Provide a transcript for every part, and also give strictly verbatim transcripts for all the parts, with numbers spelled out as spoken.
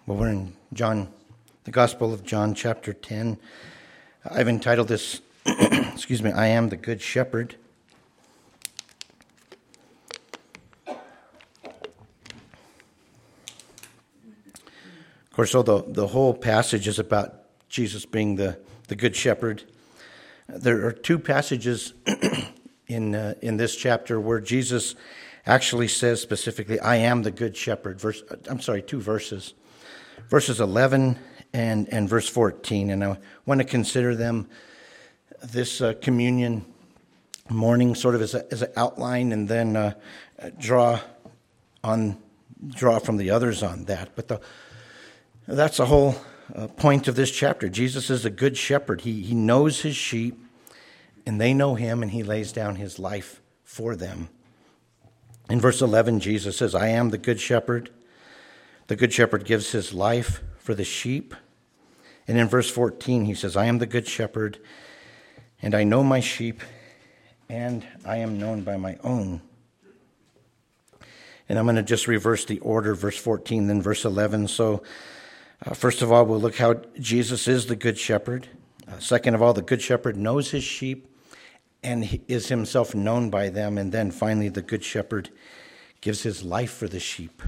Well, we're in John, the Gospel of John, chapter ten. I've entitled this, excuse me, I Am the Good Shepherd. Of course, so the, the whole passage is about Jesus being the, the Good Shepherd. There are two passages in uh, in this chapter where Jesus actually says specifically, I am the Good Shepherd. Verse, I'm sorry, two verses. Verses eleven and, and verse fourteen. And I want to consider them this uh, communion morning sort of as, a, as an outline, and then uh, draw on draw from the others on that. But the that's the whole uh, point of this chapter. Jesus is a good shepherd. He, he knows his sheep, and they know him, and he lays down his life for them. In verse eleven, Jesus says, I am the good shepherd. The good shepherd gives his life for the sheep. And in verse fourteen, he says, I am the good shepherd, and I know my sheep, and I am known by my own. And I'm going to just reverse the order, verse fourteen, then verse eleven. So, uh, first of all, we'll look how Jesus is the good shepherd. Uh, second of all, the good shepherd knows his sheep and is himself known by them. And then finally, the good shepherd gives his life for the sheep.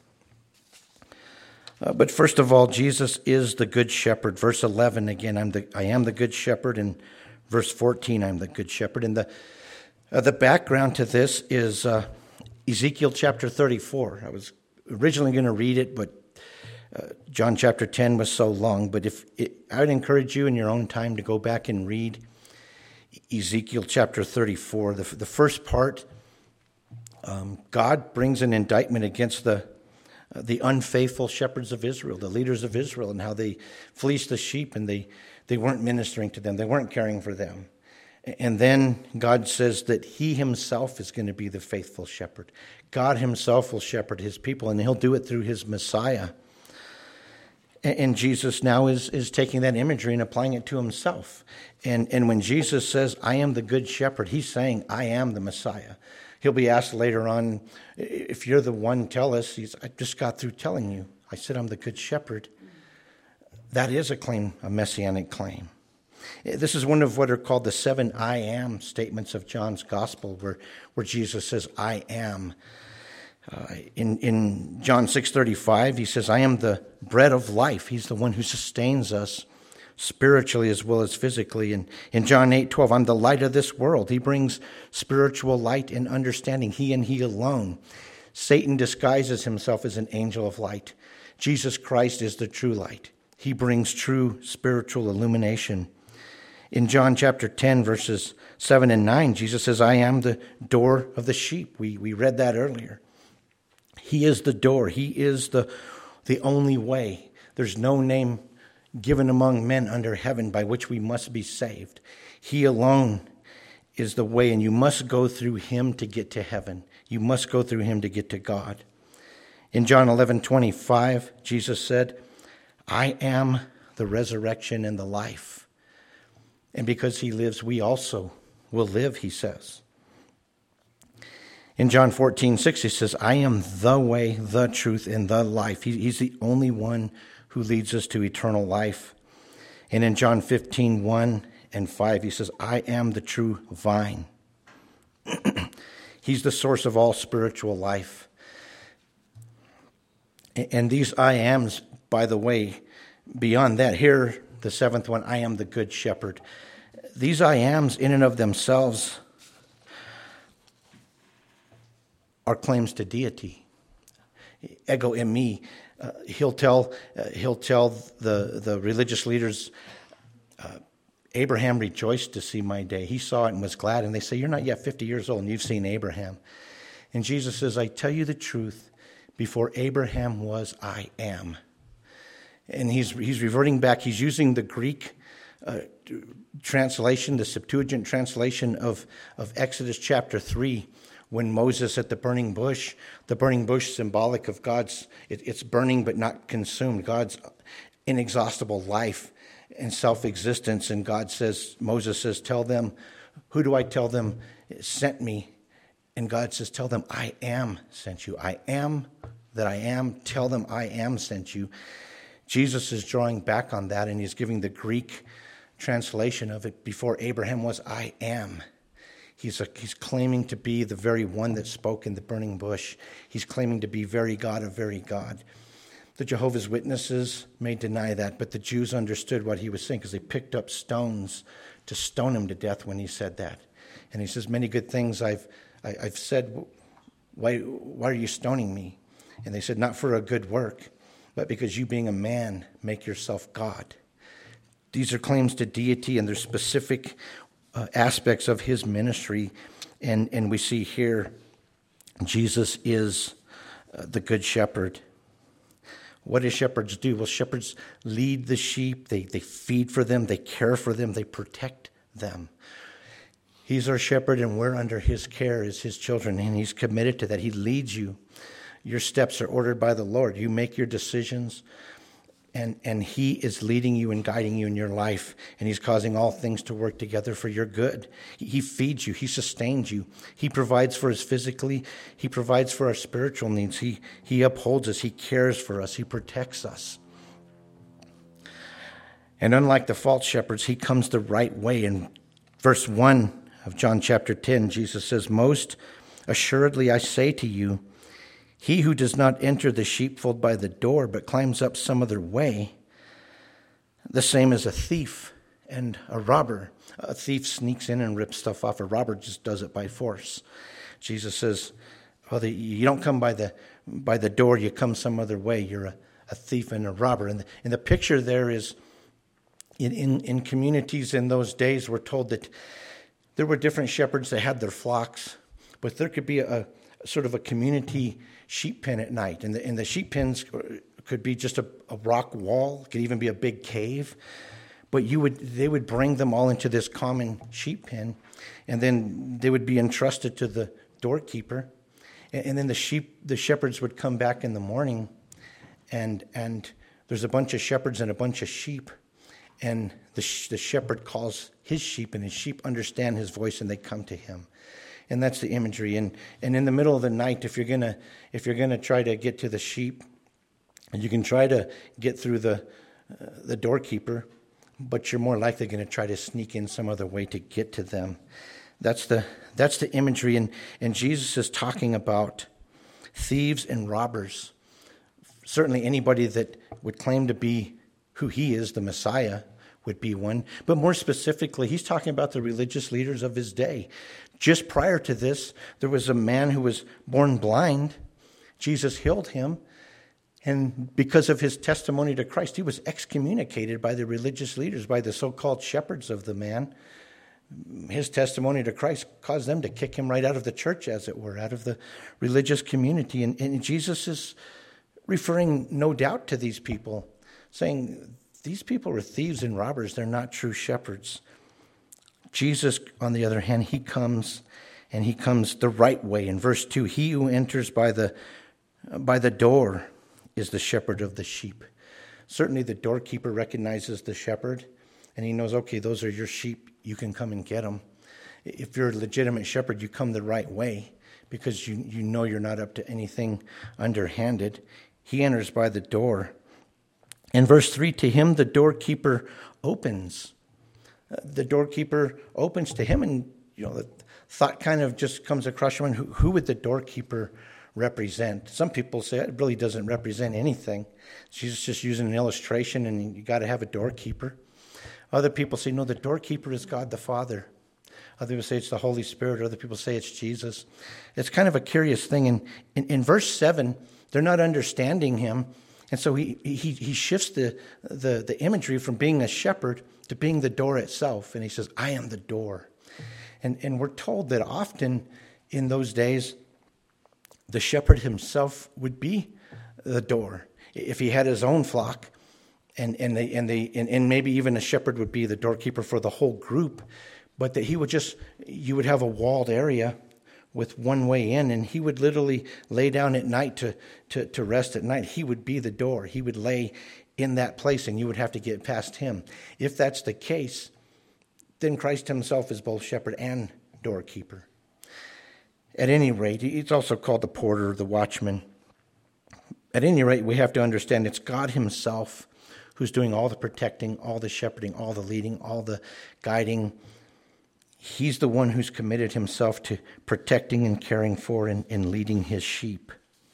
Uh, but first of all, Jesus is the good shepherd. Verse eleven, again, I'm the, I am the good shepherd. And verse fourteen, I'm the good shepherd. And the, uh, the background to this is uh, Ezekiel chapter thirty-four. I was originally going to read it, but uh, John chapter ten was so long. But if it, I would encourage you in your own time to go back and read Ezekiel chapter thirty-four. The, the first part, um, God brings an indictment against the Uh, the unfaithful shepherds of Israel, the leaders of Israel, and how they fleeced the sheep and they, they weren't ministering to them. They weren't caring for them. And then God says that he himself is going to be the faithful shepherd. God himself will shepherd his people, and he'll do it through his Messiah. And, and Jesus now is, is taking that imagery and applying it to himself. And, and when Jesus says, I am the good shepherd, he's saying, I am the Messiah. He'll be asked later on, if you're the one, tell us. He's, I just got through telling you. I said I'm the good shepherd. That is a claim, a messianic claim. This is one of what are called the seven I am statements of John's gospel, where, where Jesus says, I am. Uh, in, in John six thirty-five, he says, I am the bread of life. He's the one who sustains us spiritually as well as physically. And in John eight twelve, I'm the light of this world. He brings spiritual light and understanding, he and he alone. Satan disguises himself as an angel of light. Jesus Christ is the true light. He brings true spiritual illumination. In John chapter ten, verses seven and nine, Jesus says, I am the door of the sheep. We, we read that earlier. He is the door. He is the, the only way. There's no name given among men under heaven by which we must be saved. He alone is the way, and you must go through him to get to heaven. You must go through him to get to God. In John eleven twenty-five, Jesus said, I am the resurrection and the life. And because he lives, we also will live, he says. In John fourteen six, he says, I am the way, the truth, and the life. He, he's the only one who leads us to eternal life. And in John fifteen one and five, he says, I am the true vine. He's the source of all spiritual life. And these I ams, by the way, beyond that, here, the seventh one, I am the good shepherd. These I ams in and of themselves are claims to deity. Ego eimi. Uh, he'll tell uh, he'll tell the, the religious leaders, uh, Abraham rejoiced to see my day. He saw it and was glad. And they say, you're not yet fifty years old and you've seen Abraham. And Jesus says, I tell you the truth, before Abraham was, I am. And he's he's reverting back. He's using the Greek uh, translation, the Septuagint translation of, of Exodus chapter three. When Moses at the burning bush, the burning bush symbolic of God's, it, it's burning but not consumed, God's inexhaustible life and self-existence. And God says, Moses says, tell them, who do I tell them sent me? And God says, tell them I am sent you. I am that I am. Tell them I am sent you. Jesus is drawing back on that, and he's giving the Greek translation of it. Before Abraham was, I am. He's, a, he's claiming to be the very one that spoke in the burning bush. He's claiming to be very God of very God. The Jehovah's Witnesses may deny that, but the Jews understood what he was saying because they picked up stones to stone him to death when he said that. And he says, many good things I've I, I've said, why, why are you stoning me? And they said, not for a good work, but because you being a man make yourself God. These are claims to deity, and they're specific uh, aspects of his ministry. And, and we see here, Jesus is uh, the good shepherd. What do shepherds do? Well, shepherds lead the sheep. They, they feed for them. They care for them. They protect them. He's our shepherd, and we're under his care as his children, and he's committed to that. He leads you. Your steps are ordered by the Lord. You make your decisions, and, and he is leading you and guiding you in your life, and he's causing all things to work together for your good. He, he feeds you. He sustains you. He provides for us physically. He provides for our spiritual needs. He, he upholds us. He cares for us. He protects us. And unlike the false shepherds, he comes the right way. In verse one of John chapter ten, Jesus says, most assuredly I say to you, he who does not enter the sheepfold by the door, but climbs up some other way, the same as a thief and a robber. A thief sneaks in and rips stuff off. A robber just does it by force. Jesus says, well, the, you don't come by the by the door, you come some other way. You're a, a thief and a robber. And the, and the picture there is, in, in, in communities in those days, we're told that there were different shepherds that had their flocks, but there could be a, a sort of a community sheep pen at night. And the, and the sheep pens could be just a, a rock wall. It could even be a big cave. But you would they would bring them all into this common sheep pen, and then they would be entrusted to the doorkeeper. And, and then the sheep, the shepherds would come back in the morning, and and there's a bunch of shepherds and a bunch of sheep. And the, the shepherd calls his sheep, and his sheep understand his voice, and they come to him. And that's the imagery. And and in the middle of the night, if you're gonna if you're gonna try to get to the sheep, and you can try to get through the uh, the doorkeeper, but you're more likely going to try to sneak in some other way to get to them. That's the that's the imagery. And and Jesus is talking about thieves and robbers. Certainly, anybody that would claim to be who he is, the Messiah, would be one. But more specifically, he's talking about the religious leaders of his day. Just prior to this, there was a man who was born blind. Jesus healed him. And because of his testimony to Christ, he was excommunicated by the religious leaders, by the so-called shepherds of the man. His testimony to Christ caused them to kick him right out of the church, as it were, out of the religious community. And, and Jesus is referring, no doubt, to these people, saying, these people are thieves and robbers. They're not true shepherds. Jesus, on the other hand, he comes, and he comes the right way. In verse two, he who enters by the by the door is the shepherd of the sheep. Certainly the doorkeeper recognizes the shepherd, and he knows, okay, those are your sheep. You can come and get them. If you're a legitimate shepherd, you come the right way because you, you know you're not up to anything underhanded. He enters by the door. In verse three, to him the doorkeeper opens. Uh, the doorkeeper opens to him, and you know the thought kind of just comes across your mind, who, who would the doorkeeper represent? Some people say it really doesn't represent anything. Jesus just using an illustration, and you got to have a doorkeeper. Other people say, no, the doorkeeper is God the Father. Other people say it's the Holy Spirit. Other people say it's Jesus. It's kind of a curious thing. And in, in verse seven, they're not understanding him. And so he he he shifts the, the, the imagery from being a shepherd to being the door itself. And he says, I am the door. And, and we're told that often in those days, the shepherd himself would be the door. If he had his own flock, and and they and they and, and maybe even a shepherd would be the doorkeeper for the whole group, but that he would just you would have a walled area with one way in, and he would literally lay down at night to to to rest at night. He would be the door. He would lay in that place, and you would have to get past him. If that's the case, then Christ himself is both shepherd and doorkeeper. At any rate, it's also called the porter, the watchman. At any rate, we have to understand it's God himself who's doing all the protecting, all the shepherding, all the leading, all the guiding. He's the one who's committed himself to protecting and caring for and, and leading his sheep.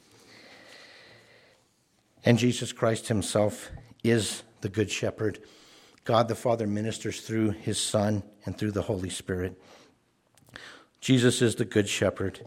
And Jesus Christ himself is the Good Shepherd. God the Father ministers through his Son and through the Holy Spirit. Jesus is the Good Shepherd.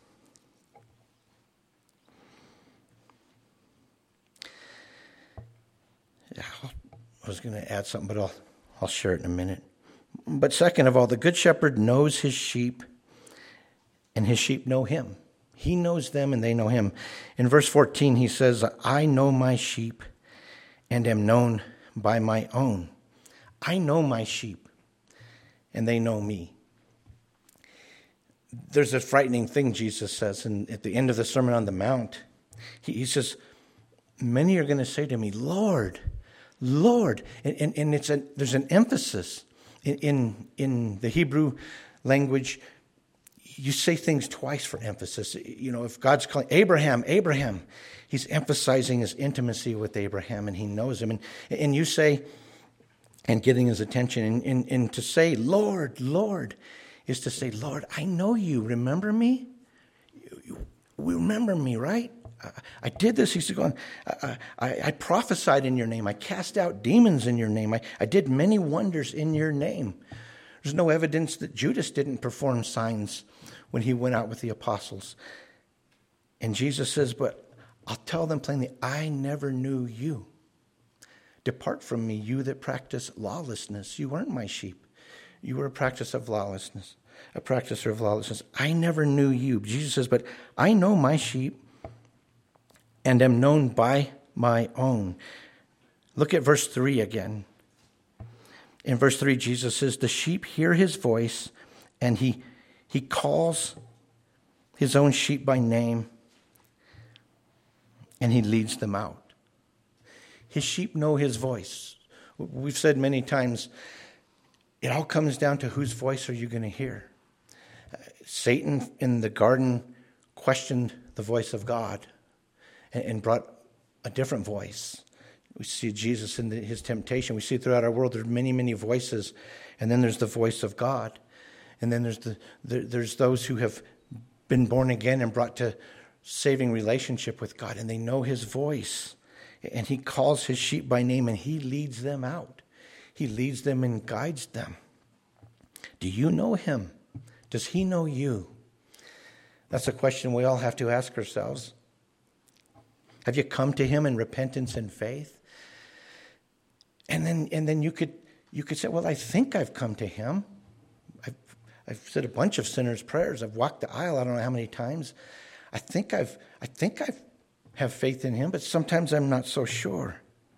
Yeah, I was going to add something, but I'll, I'll share it in a minute. But second of all, the Good Shepherd knows his sheep, and his sheep know him. He knows them, and they know him. In verse fourteen, he says, I know my sheep and am known by my own. I know my sheep, and they know me. There's a frightening thing Jesus says and at the end of the Sermon on the Mount. He, he says, many are going to say to me, Lord, Lord. And, and, and it's a, there's an emphasis in, in, in the Hebrew language. You say things twice for emphasis. You know, if God's calling Abraham, Abraham, he's emphasizing his intimacy with Abraham, and he knows him. And, and you say, and getting his attention, and, and, and to say, Lord, Lord, is to say, Lord, I know you. Remember me? You, you remember me, right? I, I did this. He's going, I, I, I prophesied in your name. I cast out demons in your name. I, I did many wonders in your name. There's no evidence that Judas didn't perform signs when he went out with the apostles. And Jesus says, but I'll tell them plainly, I never knew you. Depart from me, you that practice lawlessness. You weren't my sheep. You were a practice of lawlessness, a practicer of lawlessness. I never knew you. Jesus says, but I know my sheep and am known by my own. Look at verse three again. In verse three, Jesus says, the sheep hear his voice, and he, he calls his own sheep by name, and he leads them out. His sheep know his voice. We've said many times, it all comes down to whose voice are you going to hear. Uh, Satan in the garden questioned the voice of God and, and brought a different voice. We see Jesus in the, his temptation. We see throughout our world there's many, many voices. And then there's the voice of God. And then there's the, the there's those who have been born again and brought to saving relationship with God. And they know his voice. And he calls his sheep by name, and he leads them out. He leads them and guides them. Do you know him? Does he know you? That's a question we all have to ask ourselves. Have you come to him in repentance and faith? And then and then you could you could say, well, I think I've come to him. I've, I've said a bunch of sinners' prayers. I've walked the aisle I don't know how many times. I think I've I think I've have faith in him, but sometimes I'm not so sure.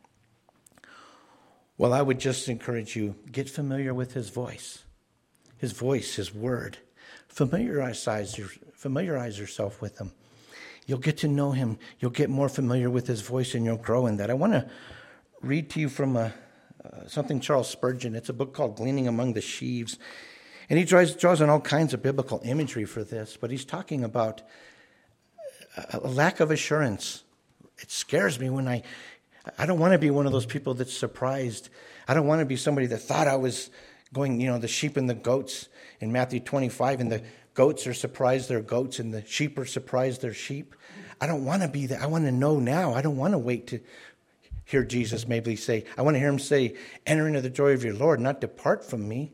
Well, I would just encourage you, get familiar with his voice. His voice, his word. Familiarize, your, familiarize yourself with him. You'll get to know him. You'll get more familiar with his voice, and you'll grow in that. I want to read to you from a, uh, something Charles Spurgeon. It's a book called Gleaning Among the Sheaves. And he draws, draws on all kinds of biblical imagery for this, but he's talking about a, a lack of assurance. It scares me when I... I don't want to be one of those people that's surprised. I don't want to be somebody that thought I was going, you know, the sheep and the goats in Matthew twenty-five, and the goats are surprised they're goats, and the sheep are surprised they're sheep. I don't want to be that. I want to know now. I don't want to wait to hear Jesus maybe say, I want to hear him say, enter into the joy of your Lord, not depart from me.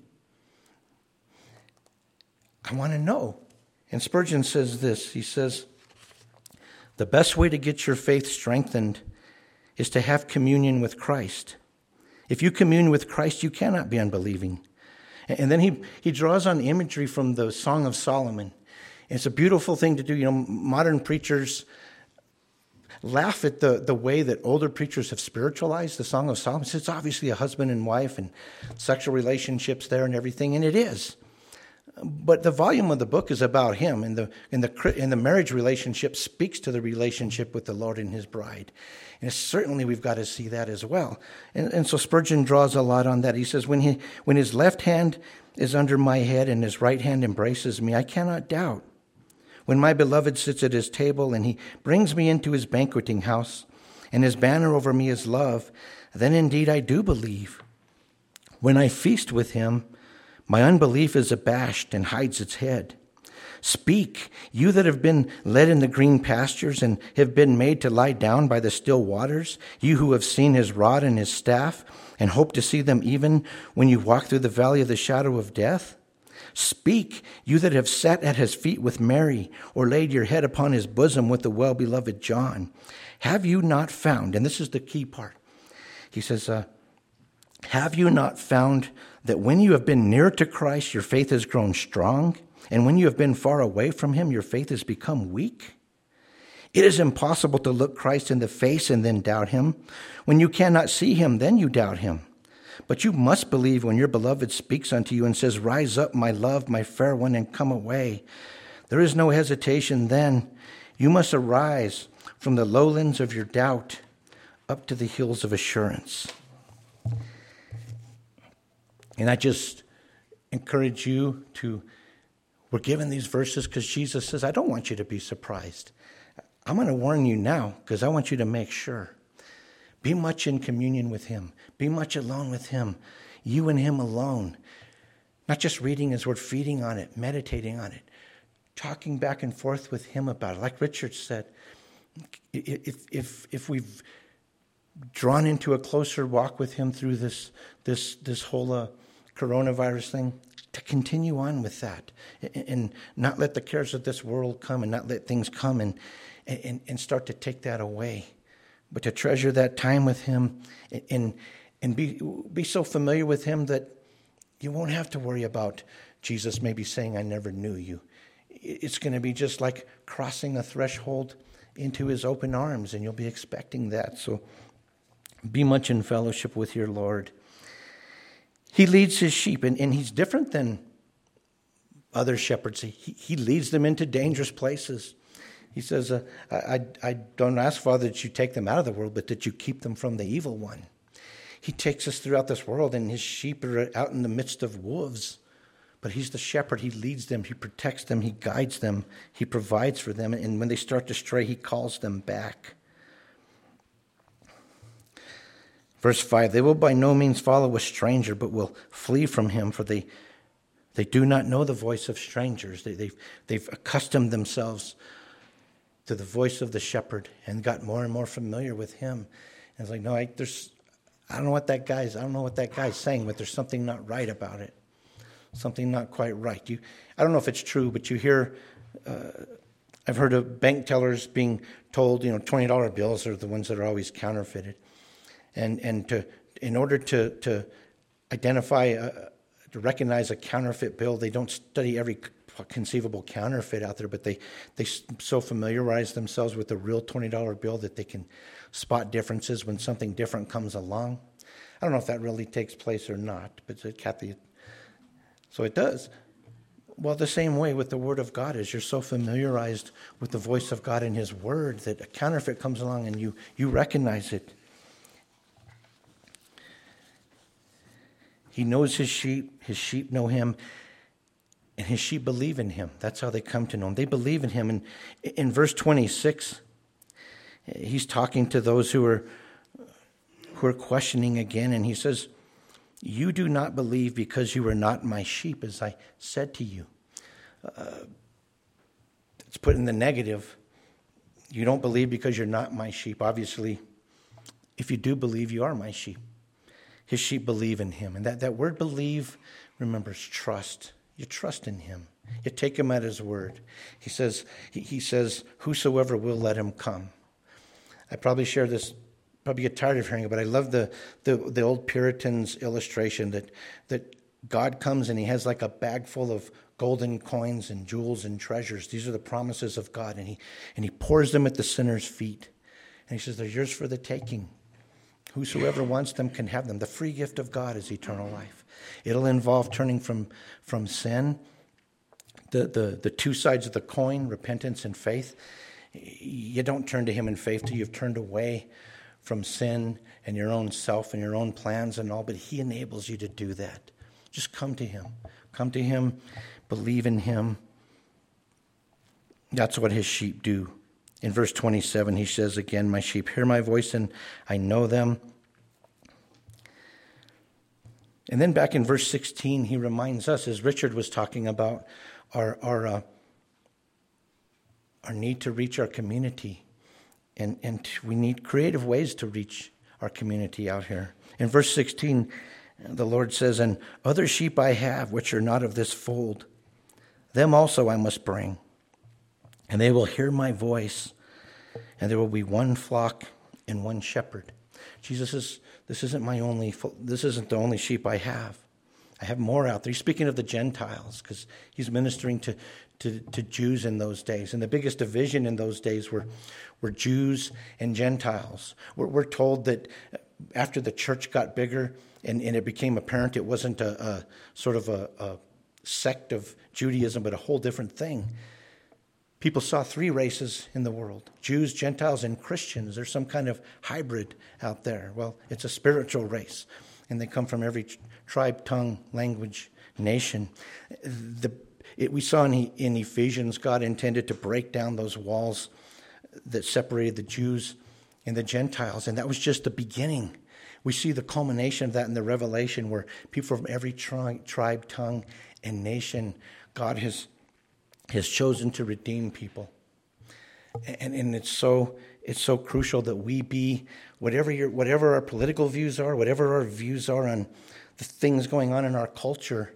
I want to know. And Spurgeon says this. He says, the best way to get your faith strengthened is to have communion with Christ. If you commune with Christ, you cannot be unbelieving. And then he, he draws on imagery from the Song of Solomon. It's a beautiful thing to do. You know, modern preachers laugh at the, the way that older preachers have spiritualized the Song of Solomon. It's obviously a husband and wife and sexual relationships there and everything, and it is. But the volume of the book is about him, and the and the and the marriage relationship speaks to the relationship with the Lord and his bride. And certainly we've got to see that as well. And, and so Spurgeon draws a lot on that. He says, when he when his left hand is under my head and his right hand embraces me, I cannot doubt. When my beloved sits at his table and he brings me into his banqueting house, and his banner over me is love, then indeed I do believe. When I feast with him, my unbelief is abashed and hides its head. Speak, you that have been led in the green pastures and have been made to lie down by the still waters, you who have seen his rod and his staff, and hope to see them even when you walk through the valley of the shadow of death. Speak, you that have sat at his feet with Mary, or laid your head upon his bosom with the well-beloved John. Have you not found, and this is the key part, he says, uh, have you not found that when you have been near to Christ, your faith has grown strong? And when you have been far away from him, your faith has become weak? It is impossible to look Christ in the face and then doubt him. When you cannot see him, then you doubt him. But you must believe when your beloved speaks unto you and says, rise up, my love, my fair one, and come away. There is no hesitation then. You must arise from the lowlands of your doubt up to the hills of assurance. And I just encourage you to, we're given these verses because Jesus says, I don't want you to be surprised. I'm going to warn you now because I want you to make sure. Be much in communion with him. Be much alone with him. You and him alone. Not just reading his word, feeding on it, meditating on it, talking back and forth with him about it. Like Richard said, if if if we've drawn into a closer walk with him through this this this whole uh, coronavirus thing, to continue on with that and not let the cares of this world come and not let things come and and, and start to take that away, but to treasure that time with him and and be be so familiar with him that you won't have to worry about Jesus maybe saying, I never knew you. It's going to be just like crossing a threshold into his open arms, and you'll be expecting that. So be much in fellowship with your Lord. He leads his sheep, and, and he's different than other shepherds. He, he leads them into dangerous places. He says, uh, I, I don't ask, Father, that you take them out of the world, but that you keep them from the evil one. He takes us throughout this world, and his sheep are out in the midst of wolves. But he's the shepherd. He leads them. He protects them. He guides them. He provides for them. And when they start to stray, he calls them back. Verse five, they will by no means follow a stranger, but will flee from him, for they they do not know the voice of strangers. They, they've, they've accustomed themselves to the voice of the shepherd and got more and more familiar with him. And it's like, no, I, there's, I don't know what that guy's, I don't know what that guy's saying, but there's something not right about it. Something not quite right. You, I don't know if it's true, but you hear, uh, I've heard of bank tellers being told, you know, twenty dollar bills are the ones that are always counterfeited. And and to in order to, to identify, a, to recognize a counterfeit bill, they don't study every conceivable counterfeit out there, but they, they so familiarize themselves with the real twenty dollar bill that they can spot differences when something different comes along. I don't know if that really takes place or not, but Kathy... So it does. Well, the same way with the Word of God is you're so familiarized with the voice of God and his Word that a counterfeit comes along and you, you recognize it. He knows his sheep. His sheep know him. And his sheep believe in him. That's how they come to know him. They believe in him. And in verse twenty-six, he's talking to those who are, who are questioning again. And he says, you do not believe because you are not my sheep, as I said to you. Uh, it's put in the negative. You don't believe because you're not my sheep. Obviously, if you do believe, you are my sheep. His sheep believe in him. And that, that word believe, remember, is trust. You trust in him. You take him at his word. He says, he, he says, whosoever will, let him come. I probably share this Probably get tired of hearing it, but I love the, the, the old Puritans illustration that that God comes and he has like a bag full of golden coins and jewels and treasures. These are the promises of God, and he and he pours them at the sinner's feet. And he says, they're yours for the taking. Whosoever wants them can have them. The free gift of God is eternal life. It'll involve turning from, from sin, the, the, the two sides of the coin, repentance and faith. You don't turn to him in faith till you've turned away from sin and your own self and your own plans and all, but he enables you to do that. Just come to him. Come to him, believe in him. That's what his sheep do. In verse twenty-seven, he says again, my sheep hear my voice and I know them And then back in verse sixteen, he reminds us, as Richard was talking about, our our uh, our need to reach our community. And, and we need creative ways to reach our community out here. In verse sixteen, the Lord says, "And other sheep I have, which are not of this fold. Them also I must bring. And they will hear my voice. And there will be one flock and one shepherd." Jesus says, this isn't my only, this isn't the only sheep I have. I have more out there. He's speaking of the Gentiles because he's ministering to, to, to Jews in those days. And the biggest division in those days were, were Jews and Gentiles. We're, we're told that after the church got bigger and, and it became apparent it wasn't a, a sort of a, a sect of Judaism, but a whole different thing. People saw three races in the world: Jews, Gentiles, and Christians. There's some kind of hybrid out there. Well, it's a spiritual race, and they come from every tribe, tongue, language, nation. The, it, we saw in, in Ephesians, God intended to break down those walls that separated the Jews and the Gentiles, and that was just the beginning. We see the culmination of that in the Revelation, where people from every tri- tribe, tongue, and nation, God has has chosen to redeem people. And, and it's so it's so crucial that we be, whatever your whatever our political views are, whatever our views are on the things going on in our culture,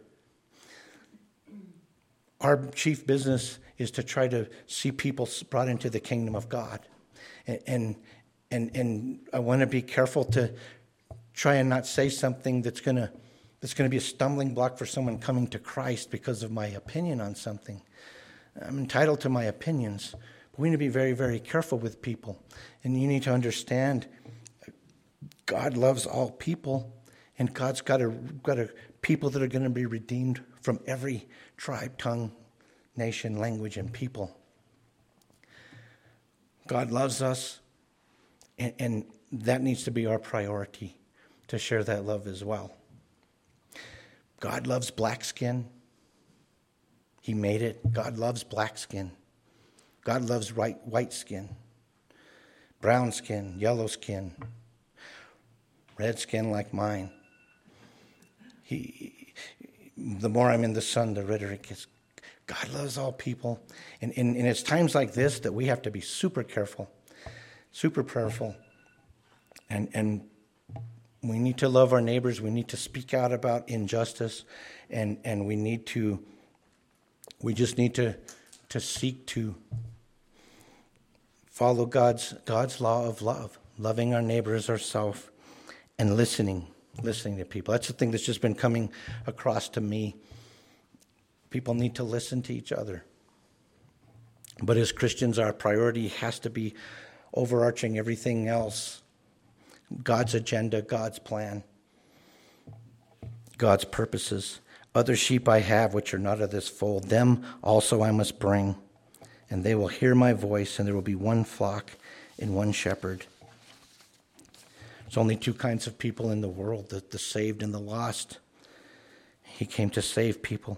our chief business is to try to see people brought into the kingdom of God. And and and, and I want to be careful to try and not say something that's gonna that's gonna be a stumbling block for someone coming to Christ because of my opinion on something. I'm entitled to my opinions, but we need to be very, very careful with people. And you need to understand God loves all people, and God's got a, got a people that are going to be redeemed from every tribe, tongue, nation, language, and people. God loves us, and, and that needs to be our priority, to share that love as well. God loves black skin. He made it. God loves black skin. God loves white, white skin, brown skin, yellow skin, red skin like mine. He, the more I'm in the sun, the redder it gets. God loves all people. And, and, and it's times like this that we have to be super careful, super prayerful. And, and we need to love our neighbors. We need to speak out about injustice. And, and we need to We just need to, to seek to follow God's God's law of love, loving our neighbor as ourselves, and listening, listening to people. That's the thing that's just been coming across to me. People need to listen to each other. But as Christians, our priority has to be overarching everything else. God's agenda, God's plan, God's purposes. Other sheep I have, which are not of this fold, them also I must bring, and they will hear my voice, and there will be one flock and one shepherd. There's only two kinds of people in the world, the, the saved and the lost. He came to save people.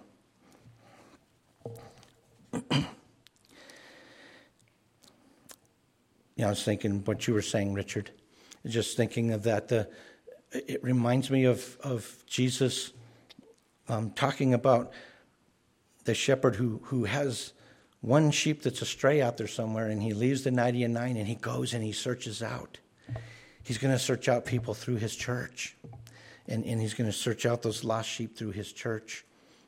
Yeah, I was thinking what you were saying, Richard. Just thinking of that. The, it reminds me of, of Jesus Um, talking about the shepherd who, who has one sheep that's astray out there somewhere, and he leaves the ninety-nine and he goes and he searches out. He's going to search out people through his church, and, and he's going to search out those lost sheep through his church.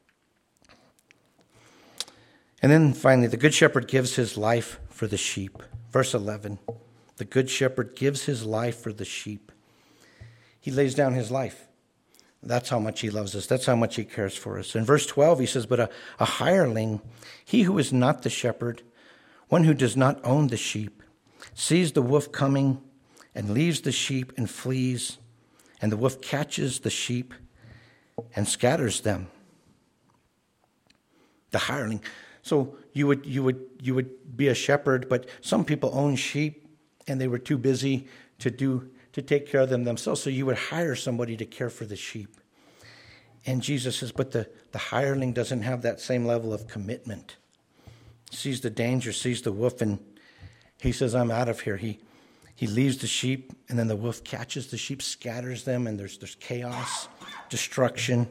And then finally, the good shepherd gives his life for the sheep. Verse eleven, the good shepherd gives his life for the sheep. He lays down his life. That's how much he loves us. That's how much he cares for us. In verse twelve, he says, but a, a hireling, he who is not the shepherd, one who does not own the sheep, sees the wolf coming and leaves the sheep and flees, and the wolf catches the sheep and scatters them. The hireling. So you would you would you would be a shepherd, but some people own sheep and they were too busy to do to take care of them themselves. So you would hire somebody to care for the sheep. And Jesus says, but the, the hireling doesn't have that same level of commitment. Sees the danger, sees the wolf, and he says, I'm out of here. He He leaves the sheep, and then the wolf catches the sheep, scatters them, and there's, there's chaos, destruction.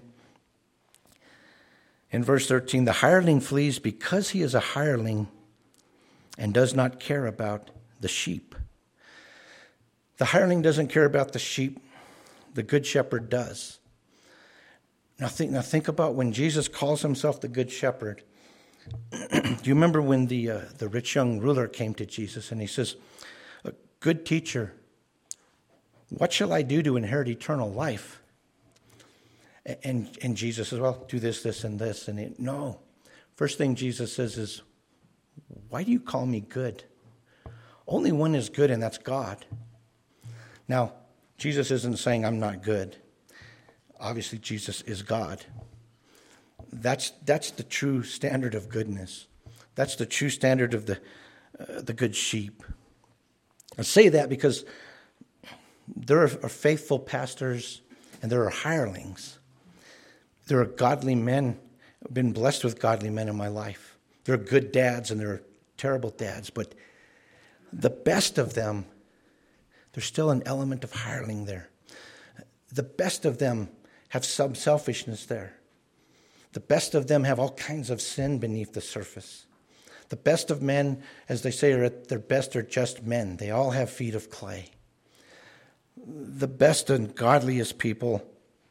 In verse thirteen, the hireling flees because he is a hireling and does not care about the sheep. The hireling doesn't care about the sheep. The good shepherd does. Now think, now think about when Jesus calls himself the good shepherd. Do you remember when the uh, the rich young ruler came to Jesus and he says, "Good teacher, what shall I do to inherit eternal life?" And and Jesus says, "Well, do this, this, and this." And he, no. First thing Jesus says is, "Why do you call me good? Only one is good, and that's God." Now, Jesus isn't saying I'm not good. Obviously, Jesus is God. That's that's the true standard of goodness. That's the true standard of the uh, the good sheep. I say that because there are faithful pastors and there are hirelings. There are godly men. I've been blessed with godly men in my life. There are good dads and there are terrible dads, but the best of them, there's still an element of hireling there. The best of them have some selfishness there. The best of them have all kinds of sin beneath the surface. The best of men, as they say, are at their best are just men. They all have feet of clay. The best and godliest people,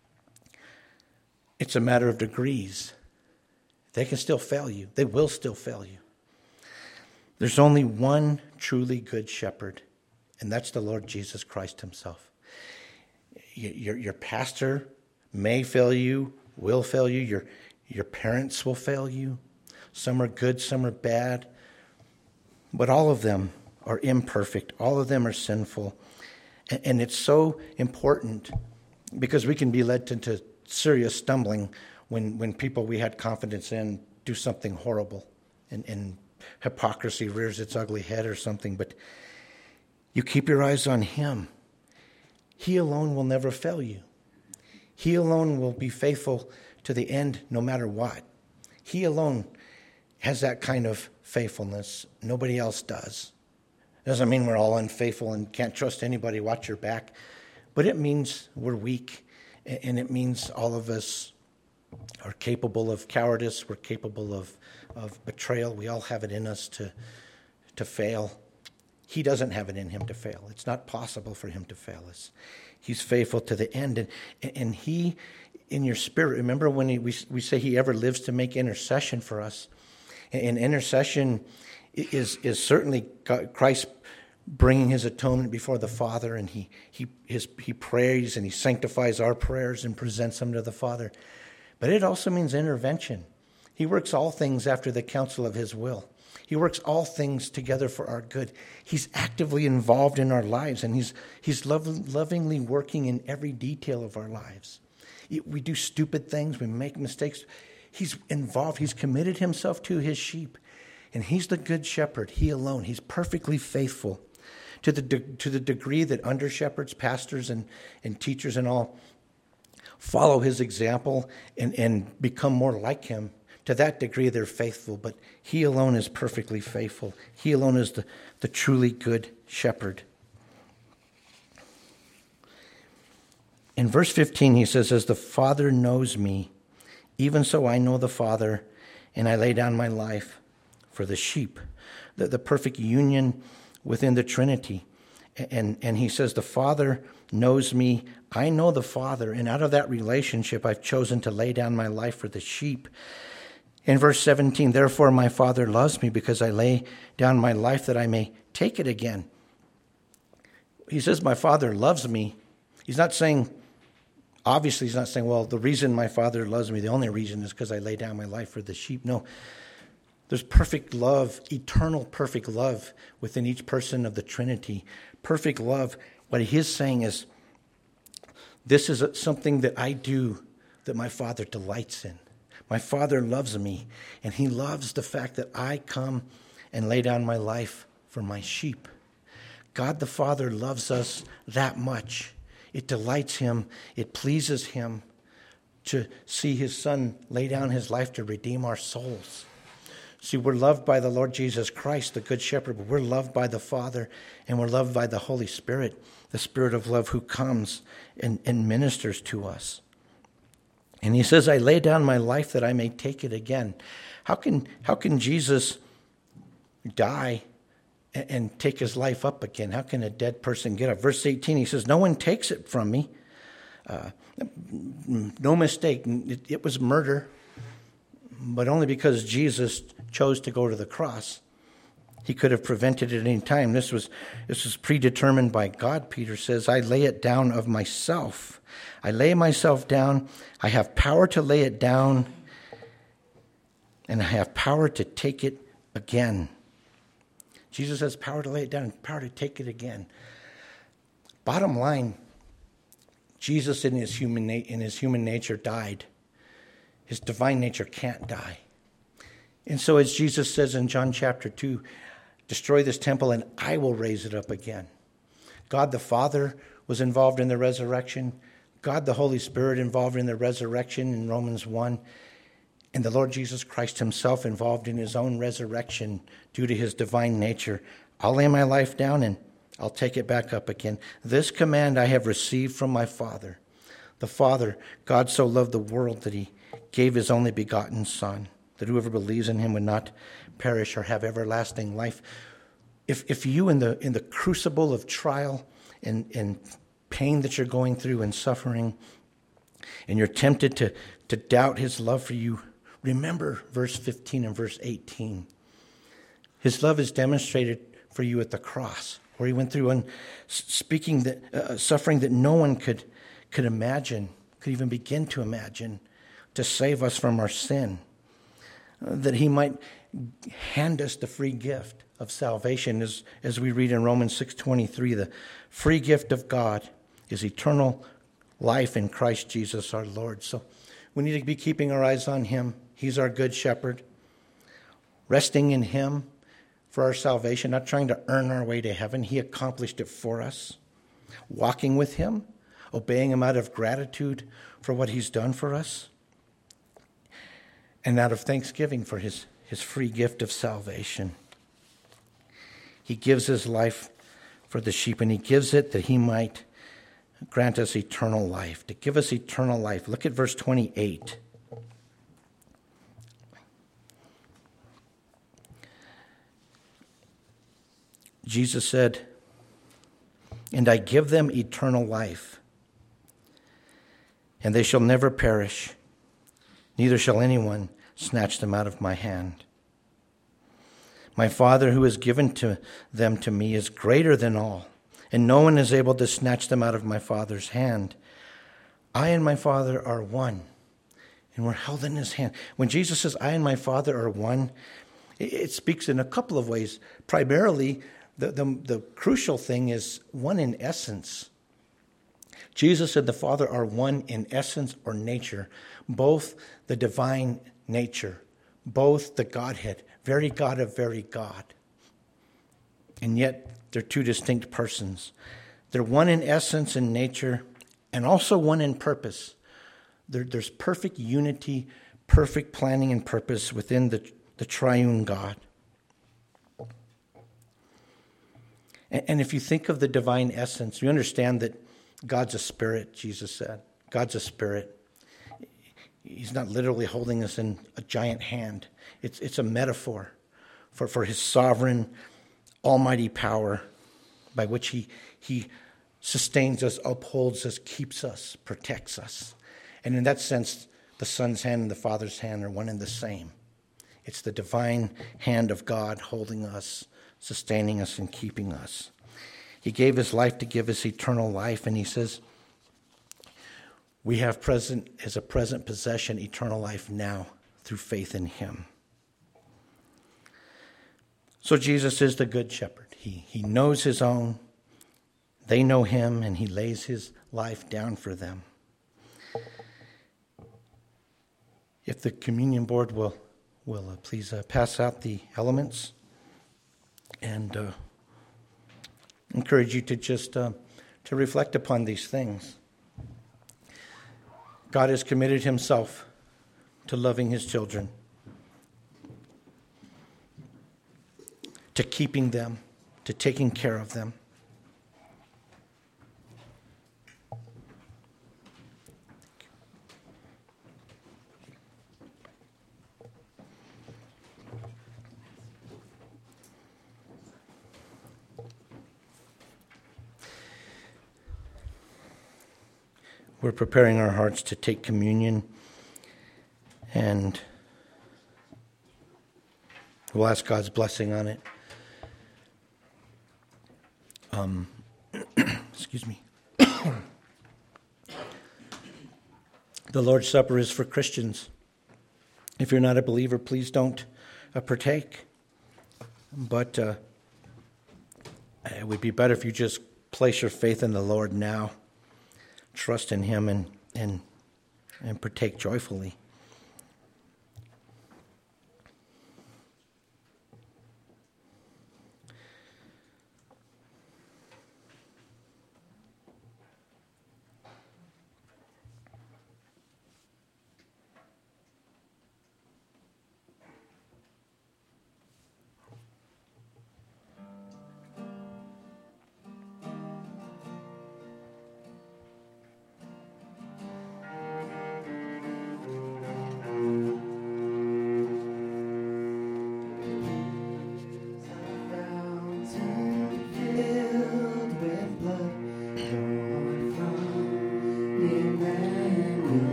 it's a matter of degrees. They can still fail you. They will still fail you. There's only one truly good shepherd, and that's the Lord Jesus Christ himself. Your, your pastor may fail you, will fail you. Your, your parents will fail you. Some are good, some are bad. But all of them are imperfect. All of them are sinful. And, and it's so important because we can be led into serious stumbling when, when people we had confidence in do something horrible and, and hypocrisy rears its ugly head or something. But you keep your eyes on him. He alone will never fail you. He alone will be faithful to the end no matter what. He alone has that kind of faithfulness. Nobody else does. Doesn't mean we're all unfaithful and can't trust anybody, watch your back. But it means we're weak, and it means all of us are capable of cowardice. We're capable of, of betrayal. We all have it in us to, to fail. He doesn't have it in him to fail. It's not possible for him to fail us. He's faithful to the end. And, and he, in your spirit, remember when he, we, we say he ever lives to make intercession for us. And intercession is, is certainly Christ bringing his atonement before the Father. And he, he, his, he prays and he sanctifies our prayers and presents them to the Father. But it also means intervention. He works all things after the counsel of his will. He works all things together for our good. He's actively involved in our lives, and he's he's lov- lovingly working in every detail of our lives. We do stupid things. We make mistakes. He's involved. He's committed himself to his sheep, and he's the good shepherd. He alone. He's perfectly faithful to the de- to the degree that under shepherds, pastors, and, and teachers and all follow his example and, and become more like him. To that degree, they're faithful, but he alone is perfectly faithful. He alone is the, the truly good shepherd. In verse fifteen, he says, "As the Father knows me, even so I know the Father, and I lay down my life for the sheep." The, the perfect union within the Trinity. And, and he says, the Father knows me, I know the Father, and out of that relationship, I've chosen to lay down my life for the sheep. In verse seventeen, "Therefore my Father loves me because I lay down my life that I may take it again." He says, my Father loves me. He's not saying, obviously he's not saying, well, the reason my Father loves me, the only reason is because I lay down my life for the sheep. No, there's perfect love, eternal perfect love within each person of the Trinity. Perfect love. What he's saying is, this is something that I do that my Father delights in. My Father loves me, and he loves the fact that I come and lay down my life for my sheep. God the Father loves us that much. It delights him. It pleases him to see his Son lay down his life to redeem our souls. See, we're loved by the Lord Jesus Christ, the Good Shepherd, but we're loved by the Father, and we're loved by the Holy Spirit, the Spirit of love who comes and, and ministers to us. And he says, I lay down my life that I may take it again. How can, how can Jesus die and, and take his life up again? How can a dead person get up? Verse eighteen, he says, no one takes it from me. Uh, no mistake, it, it was murder, but only because Jesus chose to go to the cross. He could have prevented it at any time. This was, this was predetermined by God, Peter says. I lay it down of myself. I lay myself down. I have power to lay it down, and I have power to take it again. Jesus has power to lay it down and power to take it again. Bottom line, Jesus in his human, na- in his human nature died. His divine nature can't die. And so as Jesus says in John chapter two, destroy this temple and I will raise it up again. God the Father was involved in the resurrection. God the Holy Spirit involved in the resurrection in Romans one. And the Lord Jesus Christ himself involved in his own resurrection due to his divine nature. I'll lay my life down and I'll take it back up again. This command I have received from my Father. The Father, God so loved the world that he gave his only begotten Son, that whoever believes in him would not perish or have everlasting life. If if you in the in the crucible of trial and, and pain that you're going through and suffering, and you're tempted to, to doubt his love for you, remember verse fifteen and verse eighteen. His love is demonstrated for you at the cross, where he went through and speaking that uh, suffering that no one could could imagine, could even begin to imagine, to save us from our sin. That he might hand us the free gift of salvation, as, as we read in Romans six twenty-three, the free gift of God is eternal life in Christ Jesus our Lord. So we need to be keeping our eyes on him. He's our good shepherd, resting in him for our salvation, not trying to earn our way to heaven. He accomplished it for us. Walking with him, obeying him out of gratitude for what he's done for us, and out of thanksgiving for his, his free gift of salvation. He gives his life for the sheep, and he gives it that he might grant us eternal life, to give us eternal life. Look at verse twenty-eight. Jesus said, and I give them eternal life, and they shall never perish, neither shall anyone snatch them out of my hand. My Father who has given to them to me is greater than all, and no one is able to snatch them out of my Father's hand. I and my Father are one, and we're held in his hand. When Jesus says, I and my Father are one, it speaks in a couple of ways. Primarily, the, the, the crucial thing is one in essence. Jesus and the Father are one in essence or nature, both the divine nature, both the Godhead, very God of very God. And yet they're two distinct persons. They're one in essence and nature, and also one in purpose. There, there's perfect unity, perfect planning and purpose within the, the triune God. And, and if you think of the divine essence, you understand that God's a spirit, Jesus said. God's a spirit. He's not literally holding us in a giant hand. It's it's a metaphor for, for his sovereign, almighty power by which he, he sustains us, upholds us, keeps us, protects us. And in that sense, the Son's hand and the Father's hand are one and the same. It's the divine hand of God holding us, sustaining us, and keeping us. He gave his life to give us eternal life, and he says, we have present as a present possession eternal life now through faith in him. So Jesus is the good shepherd. He, he knows his own. They know him, and he lays his life down for them. If the communion board will, will uh, please uh, pass out the elements, and uh, encourage you to just uh, to reflect upon these things. God has committed himself to loving his children. to keeping them, to taking care of them. We're preparing our hearts to take communion, and we'll ask God's blessing on it. Um, excuse me. The Lord's Supper is for Christians. If you're not a believer, please don't uh, partake. But uh, it would be better if you just place your faith in the Lord now. Trust in Him and and and partake joyfully.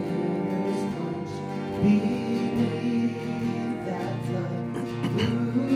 Beneath that flood,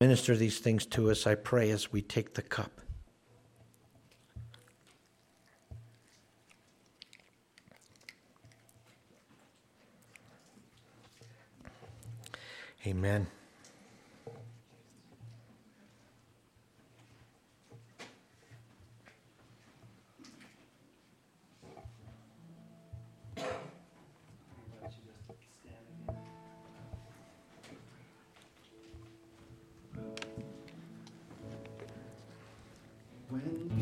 minister these things to us, I pray, as we take the cup. Amen. When